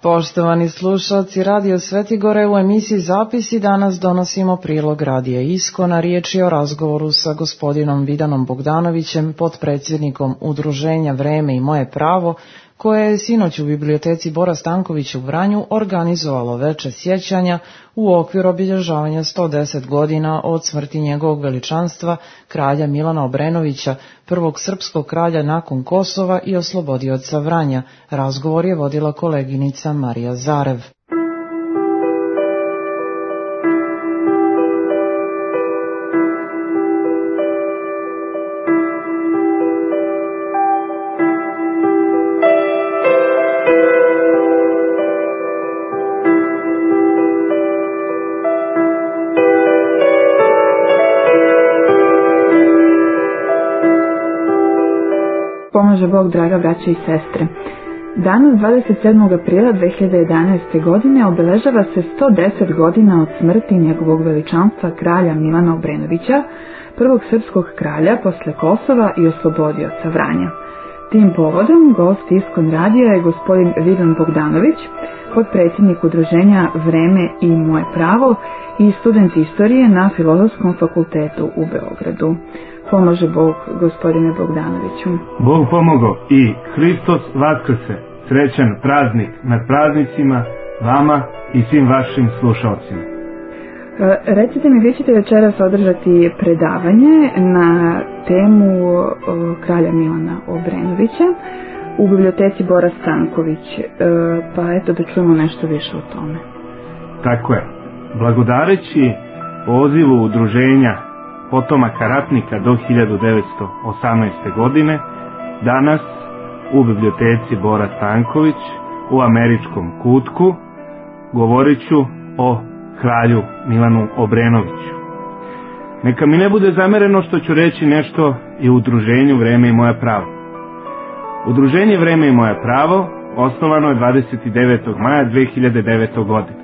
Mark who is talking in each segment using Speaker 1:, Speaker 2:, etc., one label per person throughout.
Speaker 1: Poštovani slušalci Radio Svetigore, u emisiji Zapisi danas donosimo prilog Radija Iskona. Riječ je o razgovoru sa gospodinom Vidanom Bogdanovićem, potpredsjednikom Udruženja Vreme i moje pravo, koje je sinoć u biblioteci Bora Stankovića u Vranju organizovalo veče sjećanja u okviru obilježavanja 110 godina od smrti njegovog veličanstva kralja Milana Obrenovića, prvog srpskog kralja nakon Kosova i oslobodioca Vranja. Razgovor je vodila koleginica Marija Zarev.
Speaker 2: Pomože Bog, draga braća i sestre. Danas 27. aprila 2011. godine obeležava se 110 godina od smrti njegovog veličanstva kralja Milana Obrenovića, prvog srpskog kralja posle Kosova i oslobodioca Vranja. Tim povodom gost Iskon radija je gospodin Vidan Bogdanović, potpredsjednik Udruženja Vreme i moje pravo i student istorije na Filozofskom fakultetu u Beogradu. Pomože Bog, gospodine Bogdanoviću.
Speaker 3: Bog pomogao i Hristos vaskrse. Srećan praznik nad praznicima vama i svim vašim slušalcima.
Speaker 2: Recite mi, vi ćete večeras održati predavanje na temu kralja Milana Obrenovića u biblioteci Bora Stanković, pa eto da čujemo nešto više o tome.
Speaker 3: Tako je. Blagodareći pozivu udruženja potomaka ratnika do 1918. godine, danas u biblioteci Bora Stanković u američkom kutku govorit ću o kralju Milanu Obrenoviću. Neka mi ne bude zamereno što ću reći nešto i u Udruženju Vreme i moje pravo. Udruženje Vreme i moje pravo osnovano je 29. maja 2009. godine.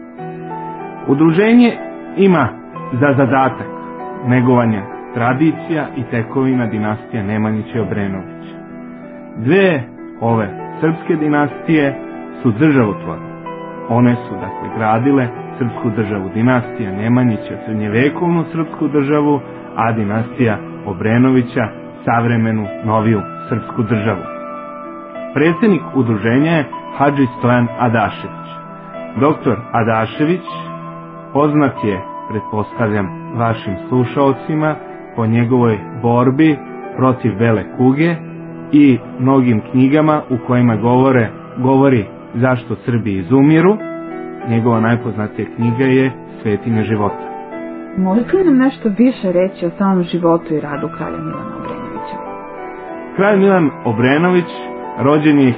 Speaker 3: Udruženje ima za zadatak negovanja tradicija i tekovina dinastija Nemanjića i Obrenovića. Dve ove srpske dinastije su državotvorne. One su dakle gradile srpsku državu. Dinastija Nemanjića srednjevekovnu srpsku državu, a dinastija Obrenovića savremenu noviju srpsku državu. Predsjednik udruženja je Hadži Stojan Adašević. Doktor Adašević poznat je, pretpostavljam, vašim slušalcima po njegovoj borbi protiv bele kuge i mnogim knjigama u kojima govori zašto Srbi izumiru. Njegova najpoznatija knjiga je Svetinja života.
Speaker 2: Možete li nam nešto više reći o samom životu i radu kralja Milana Obrenovića?
Speaker 3: Kralj Milan Obrenović rođen je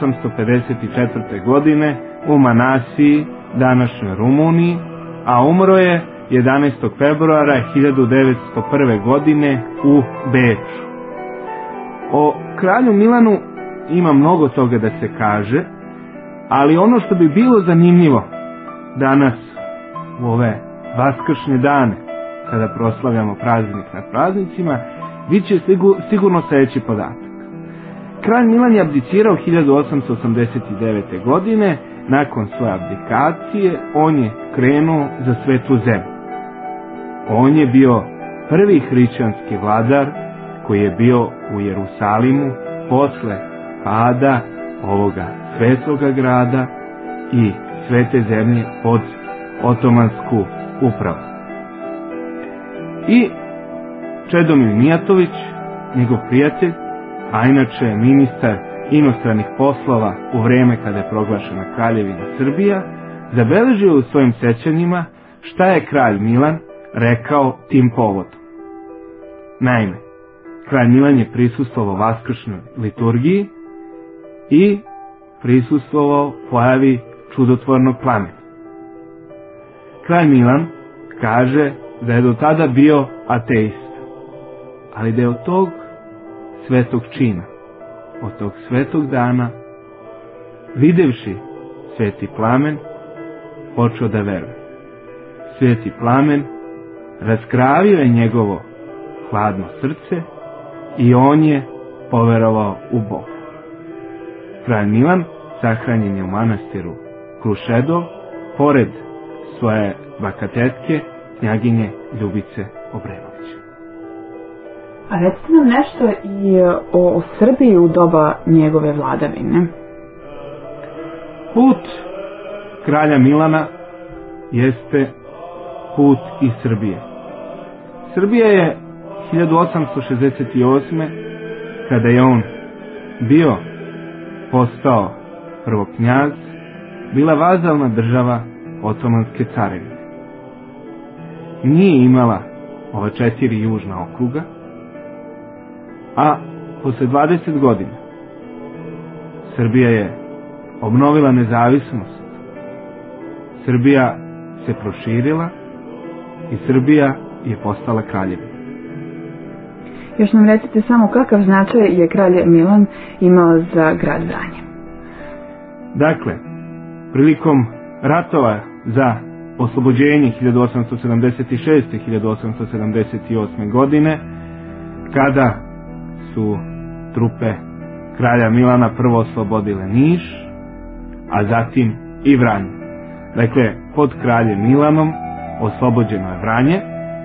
Speaker 3: 1854. godine u Manasiji, današnjoj Rumuniji, a umro je 11. februara 1901. godine u Beču. O kralju Milanu ima mnogo toga da se kaže, ali ono što bi bilo zanimljivo danas u ove vaskršnje dane, kada proslavljamo praznik nad praznicima, bit će sigurno sljedeći podatak. Kralj Milan je abdicirao 1889. godine. Nakon svoje abdikacije on je krenuo za svetu zemlju. On je bio prvi hrišćanski vladar koji je bio u Jerusalimu posle pada ovoga svetoga grada i svete zemlje pod otomansku upravu. I Čedomir Mijatović, njegov prijatelj, a inače ministar inostranih poslova u vrijeme kada je proglašena Kraljevina Srbija, zabeležio u svojim sećanjima šta je kralj Milan rekao tim povodom. Naime, kralj Milan je prisustvovao vaskršnjoj liturgiji i prisustvovao pojavi čudotvornog plamena. Kralj Milan kaže da je do tada bio ateista, ali da je od tog svetog čina, od tog svetog dana, videvši sveti plamen, počeo da veruje. Sveti plamen raskravio je njegovo hladno srce i on je poverovao u Boga. Kralj Milan sahranjen je u manastiru Krušedol, pored svoje bakatetke, knjaginje Ljubice Obrenović.
Speaker 2: A recite nam nešto i o Srbiji u doba njegove vladavine.
Speaker 3: Put kralja Milana jeste put iz Srbije. Srbija je 1868. kada je on postao prvo knjaz, bila vazalna država Otomanske carevine. Nije imala ova 4 južna okruga, a posle 20 godina Srbija je obnovila nezavisnost. Srbija se proširila i Srbija je postala kraljevina.
Speaker 2: Još nam recite samo kakav značaj je kralj Milan imao za grad Vranje.
Speaker 3: Dakle, prilikom ratova za oslobođenje 1876. i 1878. godine, kada su trupe kralja Milana prvo oslobodile Niš, a zatim i Vranje. Dakle, pod kraljem Milanom oslobođeno je Vranje,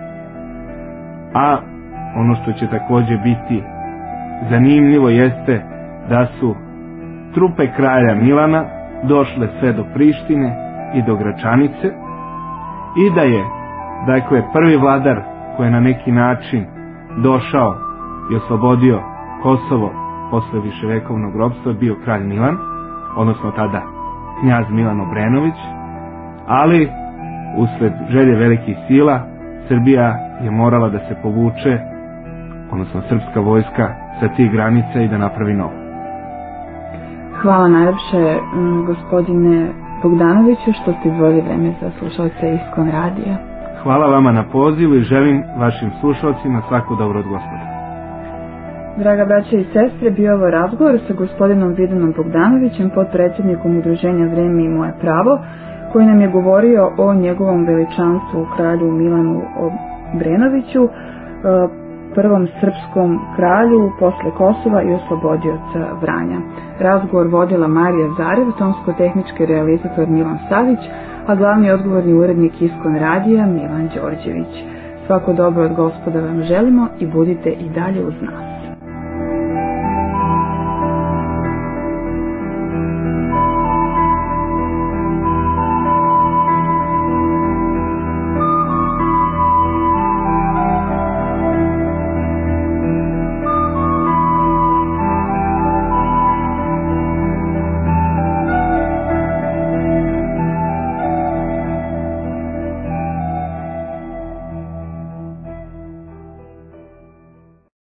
Speaker 3: a ono što će također biti zanimljivo jeste da su trupe kralja Milana došle sve do Prištine i do Gračanice i da je, dakle, prvi vladar koji je na neki način došao i oslobodio Kosovo posle viševekovnog ropstva bio kralj Milan, odnosno tada knjaz Milan Obrenović, ali usled želje velikih sila Srbija je morala da se povuče, odnosno srpska vojska, sa tih granica i da napravi novo.
Speaker 2: Hvala najlepše, gospodine Bogdanoviću, što ste izdvojili vreme za slušalce Iskon radija.
Speaker 3: Hvala vama na pozivu i želim vašim slušalcima svako dobro od Gospoda.
Speaker 2: Draga braća i sestre, bio ovo razgovor sa gospodinom Vidanom Bogdanovićem, potpredsjednikom udruženja Vreme i moje pravo, koji nam je govorio o njegovom veličanstvu kralju Milanu Obrenoviću, prvom srpskom kralju posle Kosova i oslobodioca Vranja. Razgovor vodila Marija Zarev, tonsko-tehnički realizator Milan Savić, a glavni odgovorni urednik Iskon radija Milan Đorđević. Svako dobro od Gospoda vam želimo i budite i dalje uz nas.